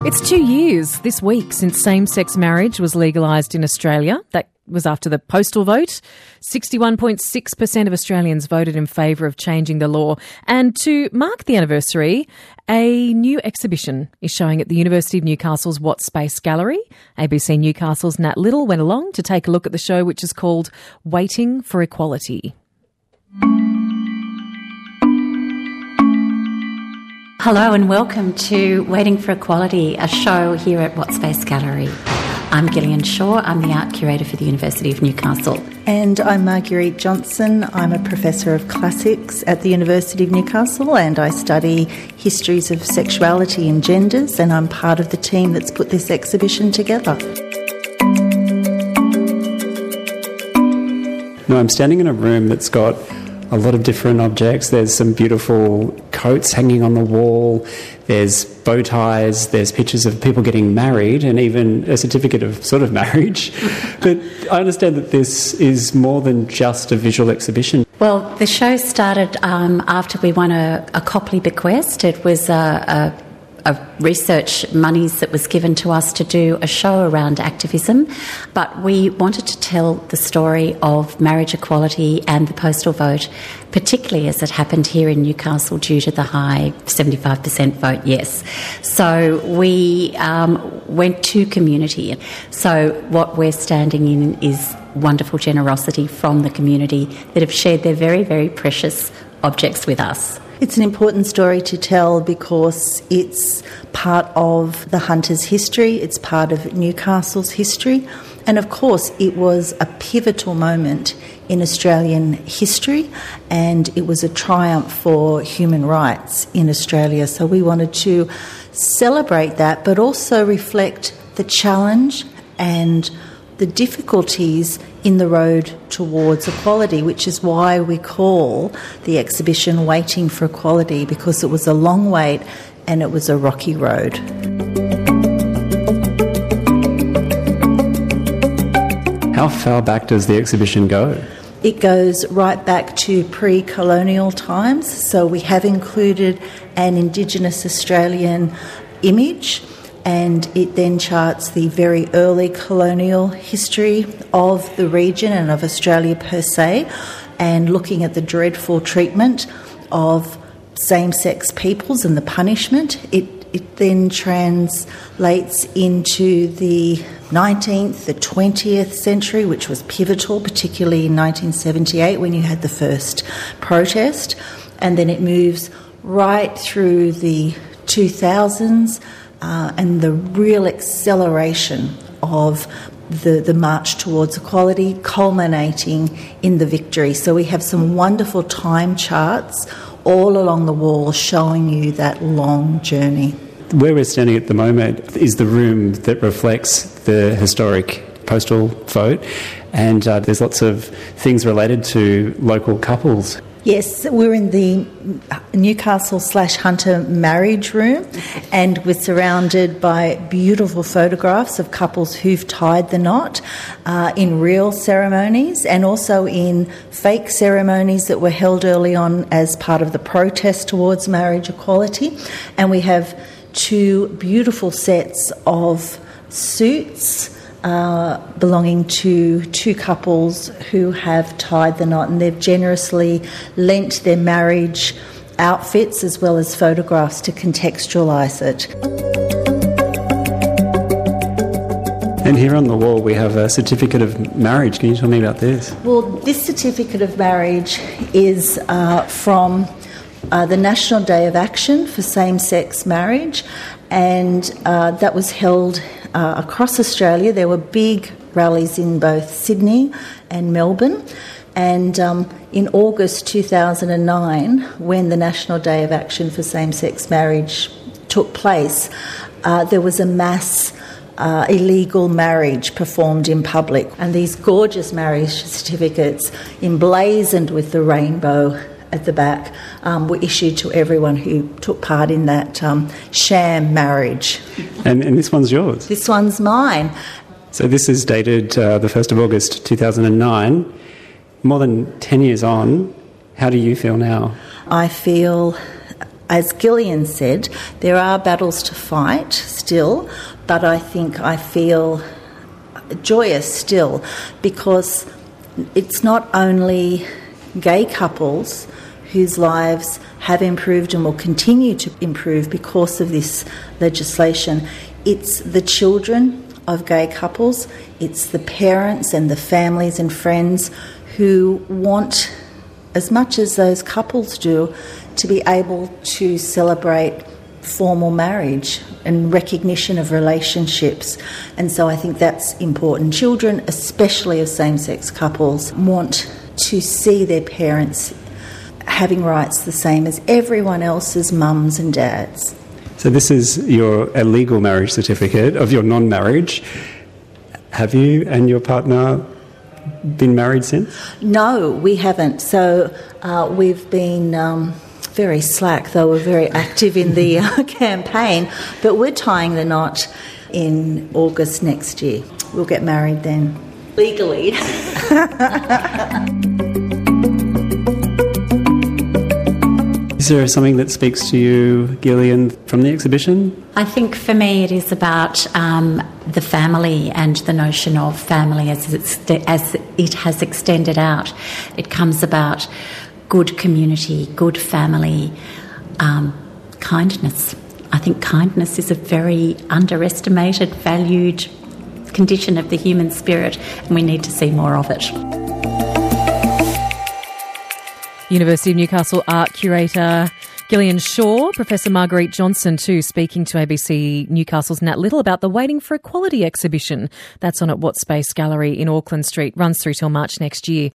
It's 2 years this week since same-sex marriage was legalised in Australia. That was after the postal vote. 61.6% of Australians voted in favour of changing the law. And to mark the anniversary, a new exhibition is showing at the University of Newcastle's Watts Space Gallery. ABC Newcastle's Nat Little went along to take a look at the show, which is called Waiting for Equality. Hello and welcome to Waiting for Equality, a show here at Watts Space Gallery. I'm Gillian Shaw, I'm the Art Curator for the University of Newcastle. And I'm Marguerite Johnson, I'm a Professor of Classics at the University of Newcastle and I study histories of sexuality and genders, and I'm part of the team that's put this exhibition together. No, I'm standing in a room that's got a lot of different objects. There's some beautiful coats hanging on the wall, there's bow ties, there's pictures of people getting married and even a certificate of sort of marriage. But I understand that this is more than just a visual exhibition. Well, the show started after we won a Copley bequest. It was a research monies that was given to us to do a show around activism, but we wanted to tell the story of marriage equality and the postal vote, particularly as it happened here in Newcastle due to the high 75% vote yes. So we went to community. So what we're standing in is wonderful generosity from the community that have shared their very, very precious objects with us. It's an important story to tell because it's part of the Hunters' history, it's part of Newcastle's history, and of course it was a pivotal moment in Australian history and it was a triumph for human rights in Australia. So we wanted to celebrate that but also reflect the challenge and the difficulties in the road towards equality, which is why we call the exhibition Waiting for Equality, because it was a long wait and it was a rocky road. How far back does the exhibition go? It goes right back to pre-colonial times, so we have included an Indigenous Australian image, and it then charts the very early colonial history of the region and of Australia per se, and looking at the dreadful treatment of same-sex peoples and the punishment. It then translates into the 19th, the 20th century, which was pivotal, particularly in 1978 when you had the first protest, and then it moves right through the 2000s, and the real acceleration of the march towards equality, culminating in the victory. So we have some wonderful time charts all along the wall showing you that long journey. Where we're standing at the moment is the room that reflects the historic postal vote, and there's lots of things related to local couples. Yes, we're in the Newcastle/Hunter marriage room, and we're surrounded by beautiful photographs of couples who've tied the knot in real ceremonies and also in fake ceremonies that were held early on as part of the protest towards marriage equality. And we have two beautiful sets of suits belonging to two couples who have tied the knot, and they've generously lent their marriage outfits as well as photographs to contextualise it. And here on the wall we have a certificate of marriage. Can you tell me about this? Well, this certificate of marriage is from the National Day of Action for Same-Sex Marriage, and that was held across Australia. There were big rallies in both Sydney and Melbourne, and in August 2009, when the National Day of Action for Same-Sex Marriage took place, there was a mass illegal marriage performed in public, and these gorgeous marriage certificates emblazoned with the rainbow at the back were issued to everyone who took part in that sham marriage. And this one's yours? This one's mine. So this is dated the 1st of August 2009. More than 10 years on, how do you feel now? I feel as Gillian said, there are battles to fight still, but I feel joyous still, because it's not only gay couples whose lives have improved and will continue to improve because of this legislation. It's the children of gay couples, it's the parents and the families and friends who want, as much as those couples do, to be able to celebrate formal marriage and recognition of relationships. And so I think that's important. Children, especially of same-sex couples, want to see their parents having rights the same as everyone else's mums and dads. So this is your legal marriage certificate of your non-marriage. Have you and your partner been married since? No, we haven't. So we've been very slack, though we're very active in the campaign. But we're tying the knot in August next year. We'll get married then. Legally. Is there something that speaks to you, Gillian, from the exhibition? I think for me it is about the family and the notion of family as it has extended out. It comes about good community, good family, kindness. I think kindness is a very underestimated, valued condition of the human spirit, and we need to see more of it. University of Newcastle art curator Gillian Shaw, Professor Marguerite Johnson too, speaking to ABC Newcastle's Nat Little about the Waiting for Equality exhibition. That's on at What Space Gallery in Auckland Street, runs through till March next year.